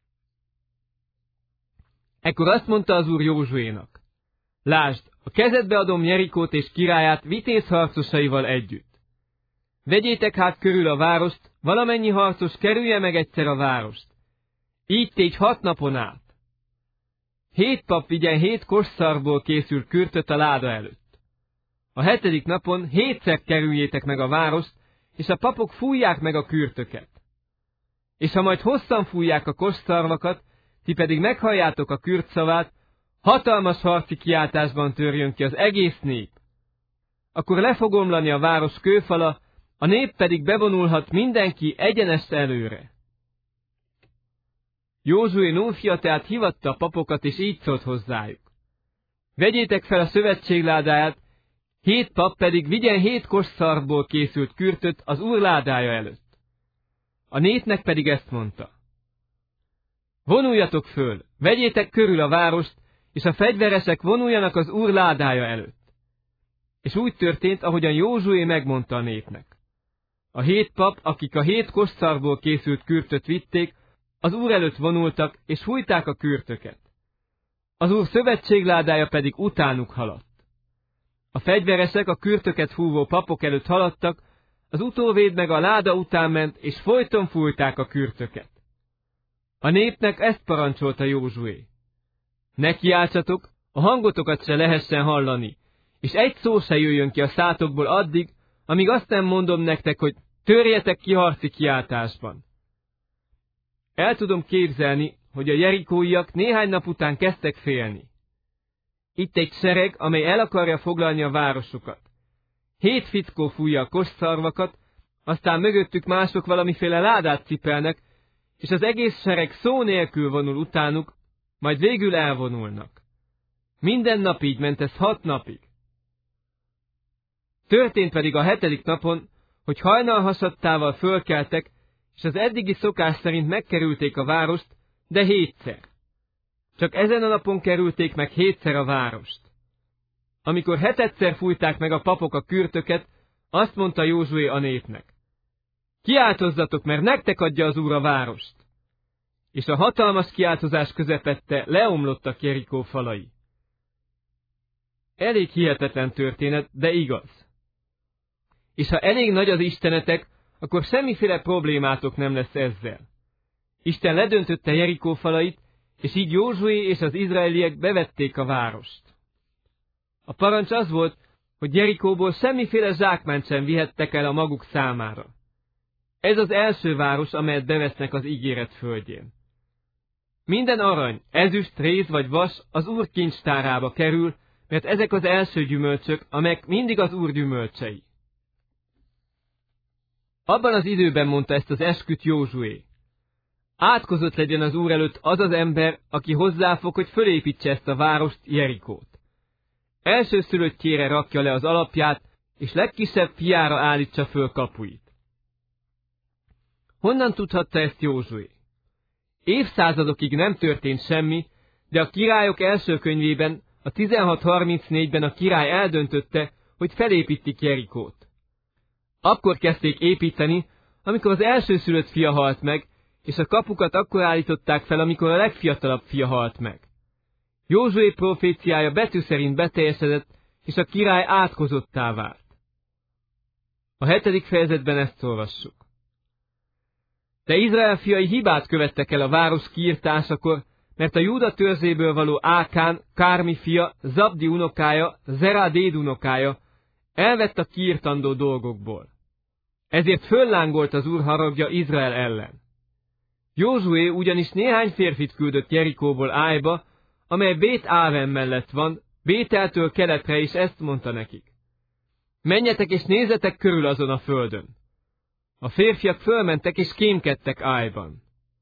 Ekkor azt mondta az Úr Józsuénak: lásd, a kezedbe adom Jerikót és királyát vitéz harcosaival együtt. Vegyétek hát körül a várost, valamennyi harcos kerülje meg egyszer a várost. Így tégy 6 napon át. 7 pap vigyen 7 kosszarból készült kürtöt a láda előtt. A 7. napon 7-szer kerüljétek meg a várost, és a papok fújják meg a kürtöket. És ha majd hosszan fújják a kosszarvakat, ti pedig meghalljátok a kürt szavát, hatalmas harci kiáltásban törjön ki az egész nép. Akkor le fog omlani a város kőfala, a nép pedig bevonulhat mindenki egyenest előre. Józsué Núnfia tehát hívatta a papokat, és így szólt hozzájuk: vegyétek fel a szövetség ládáját, 7 pap pedig vigyen 7 kosszarvból készült kürtöt az Úr ládája előtt. A népnek pedig ezt mondta: vonuljatok föl, vegyétek körül a várost, és a fegyveresek vonuljanak az Úr ládája előtt. És úgy történt, ahogyan Józsué megmondta a népnek. A 7 pap, akik a 7 kosszarvból készült kürtöt vitték, az Úr előtt vonultak, és fújták a kürtöket. Az Úr szövetségládája pedig utánuk haladt. A fegyveresek a kürtöket fúvó papok előtt haladtak, az utóvéd meg a láda után ment, és folyton fújták a kürtöket. A népnek ezt parancsolta Józsué: ne kiáltsatok, a hangotokat se lehessen hallani, és egy szó se jöjjön ki a szátokból addig, amíg azt nem mondom nektek, hogy törjetek ki harci kiáltásban. El tudom képzelni, hogy a jerikóiak néhány nap után kezdtek félni. Itt egy sereg, amely el akarja foglalni a városukat. 7 fickó fújja a kosszarvakat, aztán mögöttük mások valamiféle ládát cipelnek, és az egész sereg szó nélkül vonul utánuk, majd végül elvonulnak. Minden nap így ment ez 6 napig. Történt pedig a 7. napon, hogy hajnalhasadtával fölkeltek, és az eddigi szokás szerint megkerülték a várost, de 7-szer. Csak ezen a napon kerülték meg 7-szer a várost. Amikor 7-szer fújták meg a papok a kürtöket, azt mondta Józsué a népnek: kiáltozzatok, mert nektek adja az Úr a várost. És a hatalmas kiáltozás közepette leomlottak Jerikó falai. Elég hihetetlen történet, de igaz. És ha elég nagy az istenetek, akkor semmiféle problémátok nem lesz ezzel. Isten ledöntötte Jerikó falait, és így Józsué és az izraeliek bevették a várost. A parancs az volt, hogy Jerikóból semmiféle zsákmányt sem vihettek el a maguk számára. Ez az első város, amelyet bevesznek az ígéret földjén. Minden arany, ezüst, réz vagy vas az Úr kincstárába kerül, mert ezek az első gyümölcsök, amelyek mindig az Úr gyümölcsei. Abban az időben mondta ezt az esküt Józsué: átkozott legyen az Úr előtt az az ember, aki hozzáfog, hogy fölépítse ezt a várost, Jerikót. Elsőszülöttjére rakja le az alapját, és legkisebb fiára állítsa föl kapuit. Honnan tudhatta ezt Józsué? Évszázadokig nem történt semmi, de a királyok első könyvében, a 16:34-ben a király eldöntötte, hogy felépítik Jerikót. Akkor kezdték építeni, amikor az elsőszülött fia halt meg, és a kapukat akkor állították fel, amikor a legfiatalabb fia halt meg. Józsué proféciája betű szerint beteljesedett, és a király átkozottá vált. A 7. fejezetben ezt olvassuk. De Izrael fiai hibát követtek el a város kiirtásakor, mert a Júda törzséből való Ákán, Kármi fia, Zabdi unokája, Zerá déd unokája elvett a kiirtandó dolgokból. Ezért föllángolt az Úr haragja Izrael ellen. Józsué ugyanis néhány férfit küldött Jerikóból Ájba, amely Bét-Áven mellett van, Bételtől keletre, és ezt mondta nekik: menjetek és nézzetek körül azon a földön. A férfiak fölmentek és kémkedtek Ájban.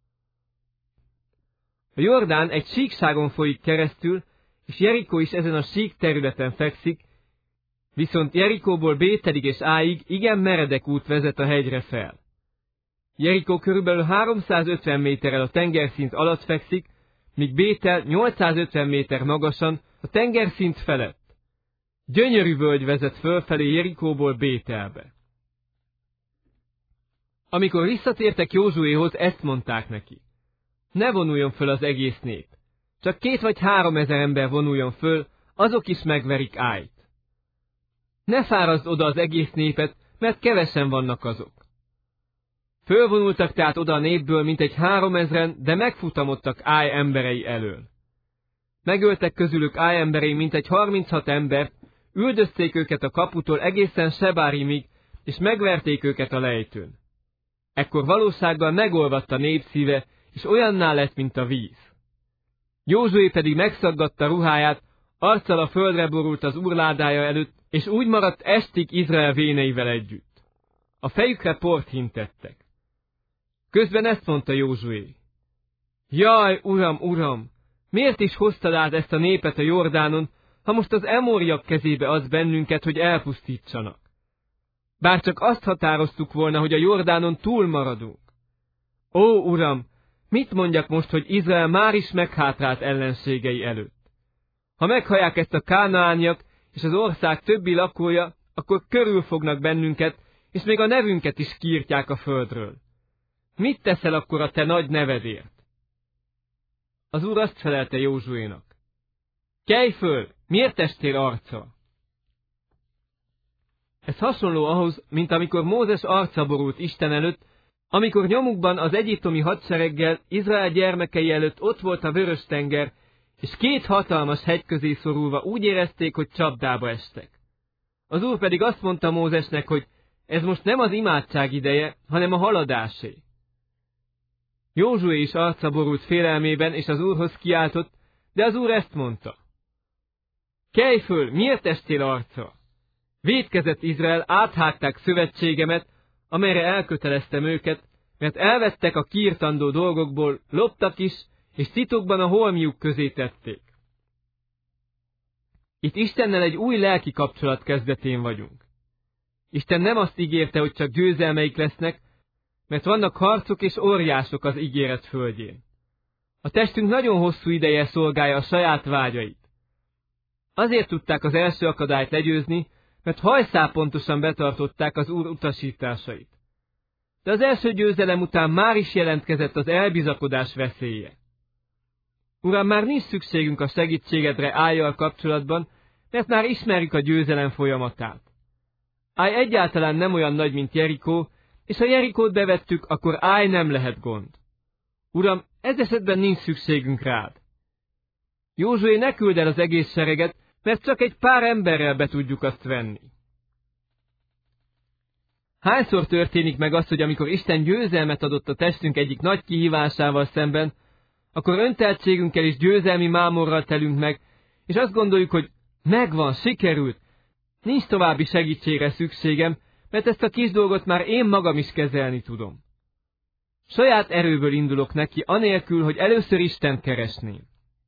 A Jordán egy síkságon folyik keresztül, és Jerikó is ezen a sík területen fekszik, viszont Jerikóból Bételig és Áig igen meredek út vezet a hegyre fel. Jerikó körülbelül 350 méterrel a tengerszint alatt fekszik, míg Bétel 850 méter magasan a tengerszint felett. Gyönyörű völgy vezet fölfelé Jerikóból Bételbe. Amikor visszatértek Józsuéhoz, ezt mondták neki: ne vonuljon föl az egész nép, csak 2 vagy 3 ezer ember vonuljon föl, azok is megverik Ájt. Ne fárazd oda az egész népet, mert kevesen vannak azok. Fölvonultak tehát oda a népből mintegy 3000-en, de megfutamodtak Áj emberei elől. Megöltek közülük Áj emberei mintegy 36 embert, üldözték őket a kaputól egészen Sebárimig, és megverték őket a lejtőn. Ekkor valósággal megolvadt a nép szíve, és olyanná lett, mint a víz. Józsué pedig megszaggatta ruháját, arccal a földre borult az Úr ládája előtt, és úgy maradt estig Izrael véneivel együtt. A fejükre port hintettek. Közben ezt mondta Józsué: jaj, uram, uram, miért is hoztad át ezt a népet a Jordánon, ha most az emóriak kezébe adsz bennünket, hogy elpusztítsanak? Bár csak azt határoztuk volna, hogy a Jordánon túl maradunk. Ó, uram, mit mondjak most, hogy Izrael már is meghátrált ellenségei előtt? Ha meghallják ezt a kánaániak és az ország többi lakója, akkor körülfognak bennünket, és még a nevünket is kiirtják a földről. Mit teszel akkor a te nagy nevedért? Az Úr azt felelte Józsuénak: kelj föl, miért estél arccal? Ez hasonló ahhoz, mint amikor Mózes arca borult Isten előtt, amikor nyomukban az egyiptomi hadsereggel Izrael gyermekei előtt ott volt a Vörös-tenger, és 2 hatalmas hegy közé szorulva úgy érezték, hogy csapdába estek. Az Úr pedig azt mondta Mózesnek, hogy ez most nem az imádság ideje, hanem a haladásé. Józsué is arca borult félelmében, és az Úrhoz kiáltott, de az Úr ezt mondta: kelj föl, miért estél arcra? Vétkezett Izrael, áthágták szövetségemet, amelyre elköteleztem őket, mert elvettek a kiirtandó dolgokból, loptak is, és titokban a holmiuk közé tették. Itt Istennel egy új lelki kapcsolat kezdetén vagyunk. Isten nem azt ígérte, hogy csak győzelmeik lesznek, mert vannak harcok és óriások az ígéret földjén. A testünk nagyon hosszú ideje szolgálja a saját vágyait. Azért tudták az első akadályt legyőzni, mert hajszálpontosan betartották az Úr utasításait. De az első győzelem után már is jelentkezett az elbizakodás veszélye. Uram, már nincs szükségünk a segítségedre Ájjal kapcsolatban, mert már ismerjük a győzelem folyamatát. Áj egyáltalán nem olyan nagy, mint Jerikó, és ha Jerikót bevettük, akkor Áj nem lehet gond. Uram, ez esetben nincs szükségünk rád. Józsué, ne küld el az egész sereget, mert csak egy pár emberrel be tudjuk azt venni. Hányszor történik meg az, hogy amikor Isten győzelmet adott a testünk egyik nagy kihívásával szemben, akkor önteltségünkkel és győzelmi mámorral telünk meg, és azt gondoljuk, hogy megvan, sikerült, nincs további segítségre szükségem, mert ezt a kis dolgot már én magam is kezelni tudom. Saját erőből indulok neki, anélkül, hogy először Istent keresném.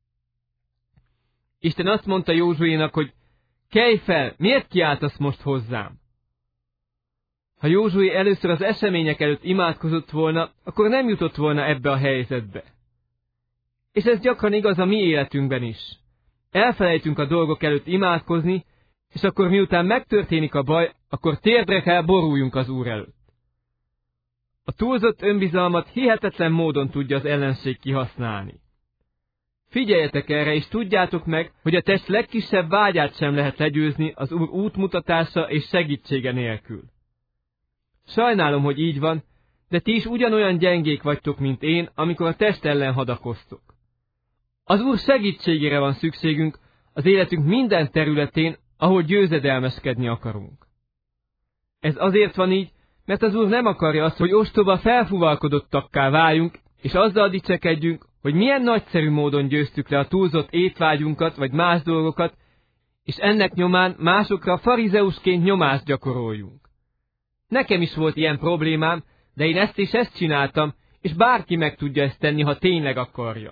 Isten azt mondta Józsuénak, hogy kelj fel, miért kiáltasz most hozzám? Ha Józsué először az események előtt imádkozott volna, akkor nem jutott volna ebbe a helyzetbe. És ez gyakran igaz a mi életünkben is. Elfelejtünk a dolgok előtt imádkozni, és akkor miután megtörténik a baj, akkor térdre kell boruljunk az Úr előtt. A túlzott önbizalmat hihetetlen módon tudja az ellenség kihasználni. Figyeljetek erre, és tudjátok meg, hogy a test legkisebb vágyát sem lehet legyőzni az Úr útmutatása és segítsége nélkül. Sajnálom, hogy így van, de ti is ugyanolyan gyengék vagytok, mint én, amikor a test ellen hadakoztok. Az Úr segítségére van szükségünk az életünk minden területén, ahol győzedelmeskedni akarunk. Ez azért van így, mert az Úr nem akarja azt, hogy ostoba felfúvalkodottakká váljunk, és azzal dicsekedjünk, hogy milyen nagyszerű módon győztük le a túlzott étvágyunkat vagy más dolgokat, és ennek nyomán másokra farizeusként nyomást gyakoroljunk. Nekem is volt ilyen problémám, de én ezt és ezt csináltam, és bárki meg tudja ezt tenni, ha tényleg akarja.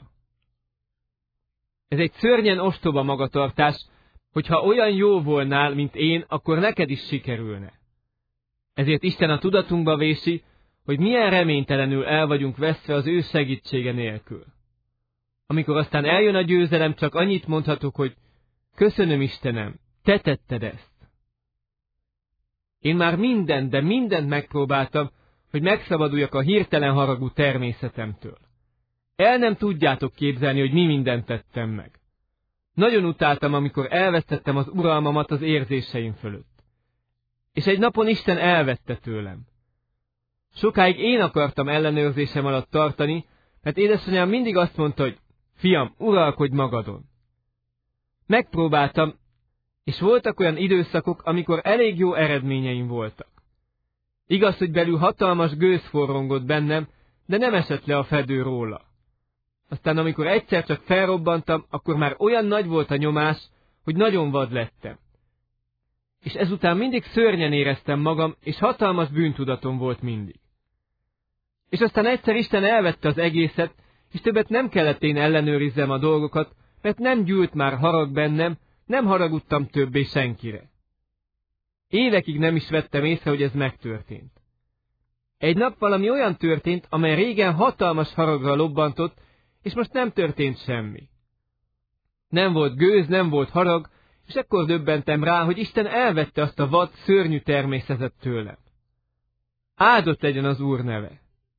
Ez egy szörnyen ostoba magatartás, hogyha olyan jó volnál, mint én, akkor neked is sikerülne. Ezért Isten a tudatunkba vési, hogy milyen reménytelenül el vagyunk veszve az ő segítsége nélkül. Amikor aztán eljön a győzelem, csak annyit mondhatok, hogy köszönöm Istenem, te tetted ezt. Én már mindent megpróbáltam, hogy megszabaduljak a hirtelen haragú természetemtől. El nem tudjátok képzelni, hogy mi mindent tettem meg. Nagyon utáltam, amikor elvesztettem az uralmamat az érzéseim fölött. És egy napon Isten elvette tőlem. Sokáig én akartam ellenőrzésem alatt tartani, mert édesanyám mindig azt mondta, hogy fiam, uralkodj magadon. Megpróbáltam, és voltak olyan időszakok, amikor elég jó eredményeim voltak. Igaz, hogy belül hatalmas gőz forrongott bennem, de nem esett le a fedő róla. Aztán amikor egyszer csak felrobbantam, akkor már olyan nagy volt a nyomás, hogy nagyon vad lettem. És ezután mindig szörnyen éreztem magam, és hatalmas bűntudatom volt mindig. És aztán egyszer Isten elvette az egészet, és többet nem kellett én ellenőrizzem a dolgokat, mert nem gyűlt már harag bennem, nem haragudtam többé senkire. Évekig nem is vettem észre, hogy ez megtörtént. Egy nap valami olyan történt, amely régen hatalmas haragra lobbantott, és most nem történt semmi. Nem volt gőz, nem volt harag, és ekkor döbbentem rá, hogy Isten elvette azt a vad, szörnyű természetet tőlem. Áldott legyen az Úr neve.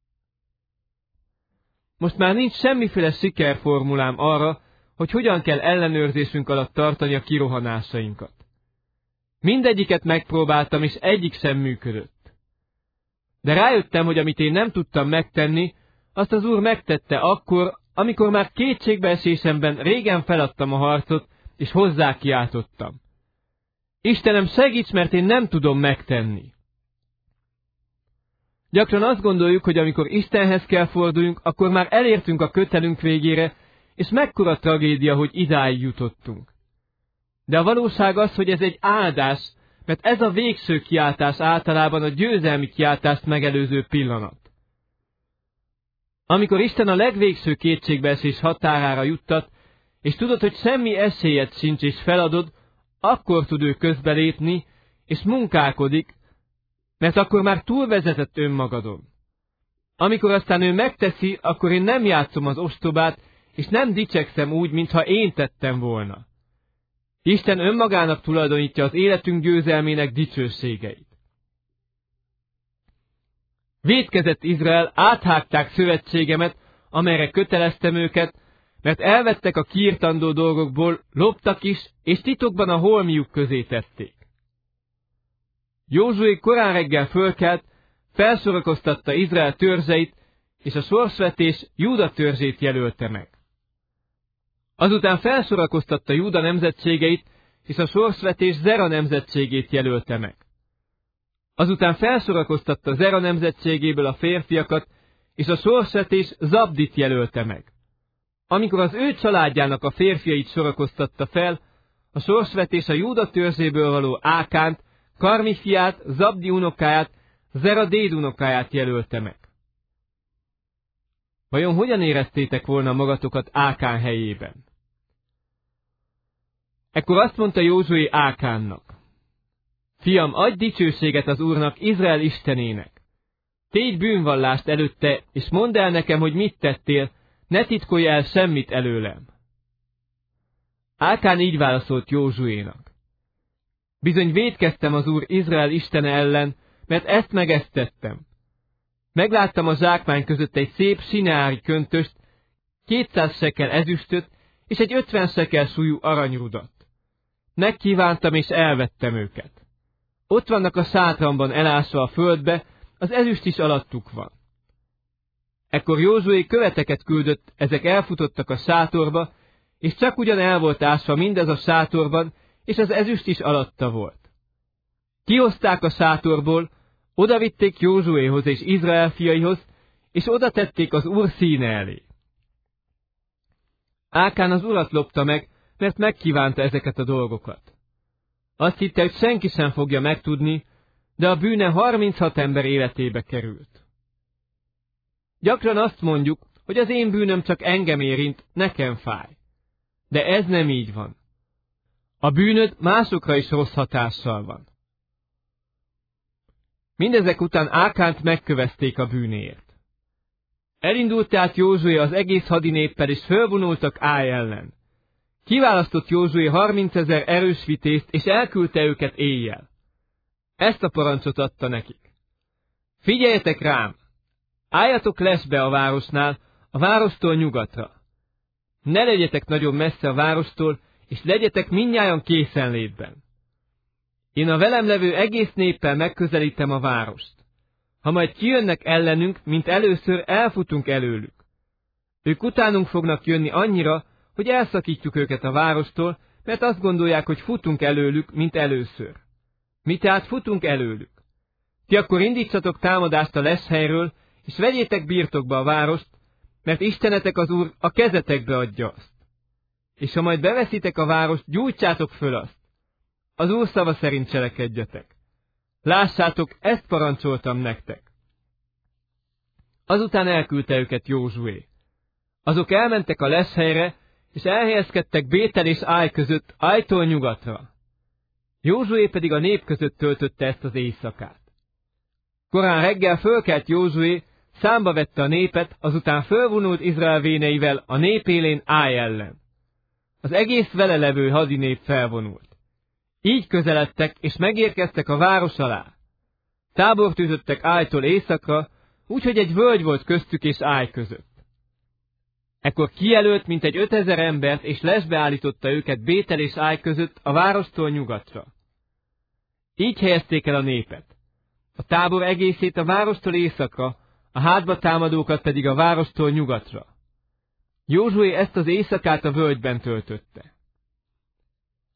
Most már nincs semmiféle sikerformulám arra, hogy hogyan kell ellenőrzésünk alatt tartani a kirohanásainkat. Mindegyiket megpróbáltam, és egyik sem működött. De rájöttem, hogy amit én nem tudtam megtenni, azt az Úr megtette akkor, amikor már kétségbeesésemben régen feladtam a harcot, és hozzá kiáltottam. Istenem, segíts, mert én nem tudom megtenni. Gyakran azt gondoljuk, hogy amikor Istenhez kell forduljunk, akkor már elértünk a kötelünk végére, és mekkora tragédia, hogy idáig jutottunk. De a valóság az, hogy ez egy áldás, mert ez a végső kiáltás általában a győzelmi kiáltást megelőző pillanat. Amikor Isten a legvégső kétségbeesés határára juttat, és tudod, hogy semmi esélyed sincs, és feladod, akkor tud ő közbelépni, és munkálkodik, mert akkor már túlvezetett önmagadon. Amikor aztán ő megteszi, akkor én nem játszom az ostobát, és nem dicsekszem úgy, mintha én tettem volna. Isten önmagának tulajdonítja az életünk győzelmének dicsőségeit. Vétkezett Izrael, áthágták szövetségemet, amelyre köteleztem őket, mert elvettek a kiirtandó dolgokból, loptak is, és titokban a holmiuk közé tették. Józsué korán reggel fölkelt, felsorakoztatta Izrael törzseit, és a sorsvetés Júda törzsét jelölte meg. Azután felsorakoztatta Júda nemzetségeit, és a sorsvetés Zera nemzetségét jelölte meg. Azután felsorakoztatta Zera nemzetségéből a férfiakat, és a sorsvetés Zabdit jelölte meg. Amikor az ő családjának a férfiait sorakoztatta fel, a sorsvetés a Júda törzséből való Ákánt, Karmi fiát, Zabdi unokáját, Zera déd unokáját jelölte meg. Vajon hogyan éreztétek volna magatokat Ákán helyében? Ekkor azt mondta Józsué Ákánnak: Fiam, adj dicsőséget az Úrnak, Izrael Istenének. Tégy bűnvallást előtte, és mondd el nekem, hogy mit tettél, ne titkolj el semmit előlem. Ákán így válaszolt Józsuénak: Bizony vétkeztem az Úr Izrael Istene ellen, mert ezt meg ezt tettem. Megláttam a zsákmány között egy szép sineári köntöst, 200 sekel ezüstöt és egy 50 sekel súlyú aranyrudat. Megkívántam és elvettem őket. Ott vannak a sátramban elásva a földbe, az ezüst is alattuk van. Ekkor Józsué követeket küldött, ezek elfutottak a sátorba, és csak ugyan el volt ásva mindez a sátorban, és az ezüst is alatta volt. Kihozták a sátorból, odavitték Józsuéhoz és Izrael fiaihoz, és oda tették az Úr színe elé. Ákán az Urat lopta meg, mert megkívánta ezeket a dolgokat. Azt hitte, hogy senki sem fogja megtudni, de a bűne 36 ember életébe került. Gyakran azt mondjuk, hogy az én bűnöm csak engem érint, nekem fáj. De ez nem így van. A bűnöd másokra is rossz hatással van. Mindezek után Ákánt megkövezték a bűnéért. Elindult tehát Józsué az egész hadinéppel, és fölvonultak Áj ellen. Kiválasztott Józsué 30 000 erős vitézt, és elküldte őket éjjel. Ezt a parancsot adta nekik: Figyeljetek rám! Álljatok lesbe a városnál, a várostól nyugatra. Ne legyetek nagyon messze a várostól, és legyetek mindnyájan készenlétben. Én a velem levő egész néppel megközelítem a várost. Ha majd kijönnek ellenünk, mint először, elfutunk előlük. Ők utánunk fognak jönni annyira, hogy elszakítjuk őket a várostól, mert azt gondolják, hogy futunk előlük, mint először. Mi tehát futunk előlük. Ti akkor indítsatok támadást a leshelyről, és vegyétek birtokba a várost, mert Istenetek az Úr a kezetekbe adja azt. És ha majd beveszitek a várost, gyújtsátok föl azt. Az Úr szava szerint cselekedjetek. Lássátok, ezt parancsoltam nektek. Azután elküldte őket Józsué. Azok elmentek a leshelyre, és elhelyezkedtek Bétel és Áj között, Ájtól nyugatra. Józsué pedig a nép között töltötte ezt az éjszakát. Korán reggel fölkelt Józsué, számba vette a népet, azután fölvonult Izrael véneivel a nép élén Áj ellen. Az egész vele levő hadinép felvonult. Így közeledtek, és megérkeztek a város alá. Tábort ütöttek Ájtól északra, úgyhogy egy völgy volt köztük és Áj között. Ekkor kijelölt mintegy 5000 embert, és lesbe állította őket Bétel és Áj között a várostól nyugatra. Így helyezték el a népet. A tábor egészét a várostól északra, a hátba támadókat pedig a várostól nyugatra. Józsué ezt az éjszakát a völgyben töltötte.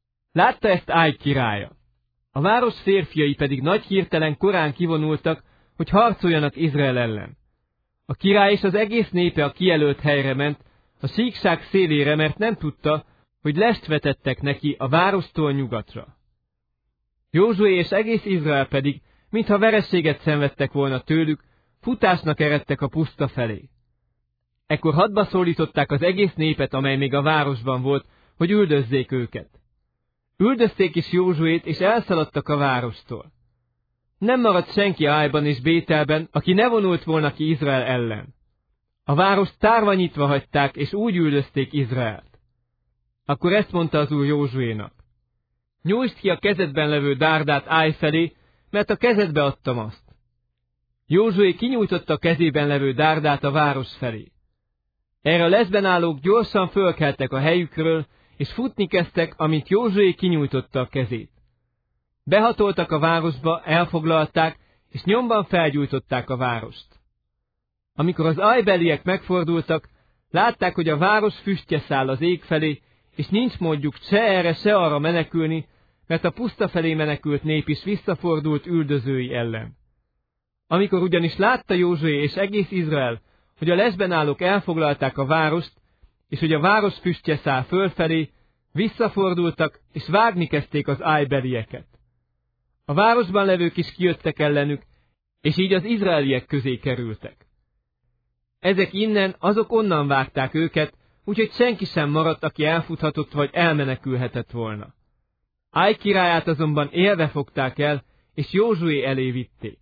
Látta ezt Áj királya. A város férfiai pedig nagy hirtelen korán kivonultak, hogy harcoljanak Izrael ellen. A király és az egész népe a kijelölt helyre ment, a síkság szélére, mert nem tudta, hogy lest vetettek neki a várostól nyugatra. Józsué és egész Izrael pedig, mintha vereséget szenvedtek volna tőlük, futásnak eredtek a puszta felé. Ekkor hadba szólították az egész népet, amely még a városban volt, hogy üldözzék őket. Üldözték is Józsuét, és elszaladtak a várostól. Nem maradt senki Ájban és Bételben, aki ne vonult volna ki Izrael ellen. A várost tárva nyitva hagyták, és úgy üldözték Izraelt. Akkor ezt mondta az Úr Józsuénak: nyújtsd ki a kezedben levő dárdát Áj felé, mert a kezedbe adtam azt. Józsué kinyújtotta a kezében levő dárdát a város felé. Erre a leszben állók gyorsan fölkeltek a helyükről, és futni kezdtek, amint Józsué kinyújtotta a kezét. Behatoltak a városba, elfoglalták, és nyomban felgyújtották a várost. Amikor az ájbeliek megfordultak, látták, hogy a város füstje száll az ég felé, és nincs módjuk se erre, se arra menekülni, mert a puszta felé menekült nép is visszafordult üldözői ellen. Amikor ugyanis látta Józsué és egész Izrael, hogy a leszben állók elfoglalták a várost, és hogy a város füstje száll fölfelé, visszafordultak, és vágni kezdték az ájbelieket. A városban levők is kijöttek ellenük, és így az izraeliek közé kerültek. Ezek innen, azok onnan vágták őket, úgyhogy senki sem maradt, aki elfuthatott vagy elmenekülhetett volna. Áj királyát azonban élve fogták el, és Józsué elé vitték.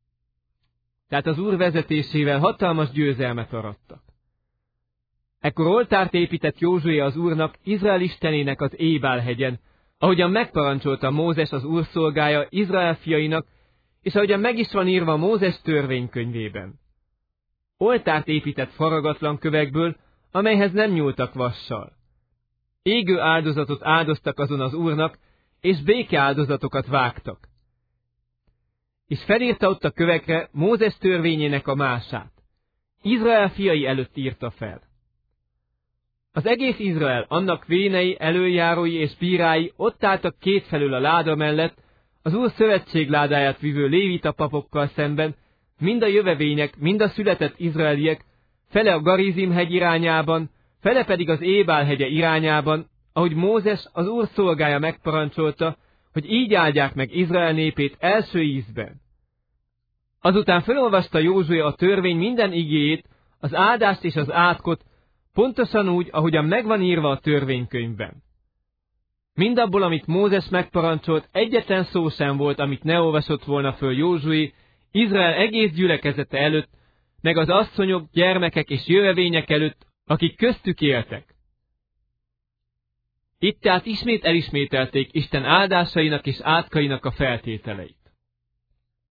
Tehát az Úr vezetésével hatalmas győzelmet arattak. Ekkor oltárt épített Józsué az Úrnak, Izrael istenének az Ébál hegyen, ahogyan megparancsolta Mózes az Úr szolgája Izrael fiainak, és ahogyan meg is van írva Mózes törvénykönyvében. Oltárt épített faragatlan kövekből, amelyhez nem nyúltak vassal. Égő áldozatot áldoztak azon az Úrnak, és békeáldozatokat vágtak. És felírta ott a kövekre Mózes törvényének a mását. Izrael fiai előtt írta fel. Az egész Izrael, annak vénei, elöljárói és bírái ott álltak kétfelől a láda mellett, az Úr szövetségládáját vívő lévita papokkal szemben, mind a jövevények, mind a született izraeliek, fele a Garizim hegy irányában, fele pedig az Ébál hegye irányában, ahogy Mózes az Úr szolgája megparancsolta, hogy így áldják meg Izrael népét első ízben. Azután felolvasta Józsué a törvény minden igéjét, az áldást és az átkot, pontosan úgy, ahogyan megvan írva a törvénykönyvben. Mindabból, amit Mózes megparancsolt, egyetlen szó sem volt, amit ne olvasott volna föl Józsué, Izrael egész gyülekezete előtt, meg az asszonyok, gyermekek és jövevények előtt, akik köztük éltek. Itt tehát ismét elismételték Isten áldásainak és átkainak a feltételeit.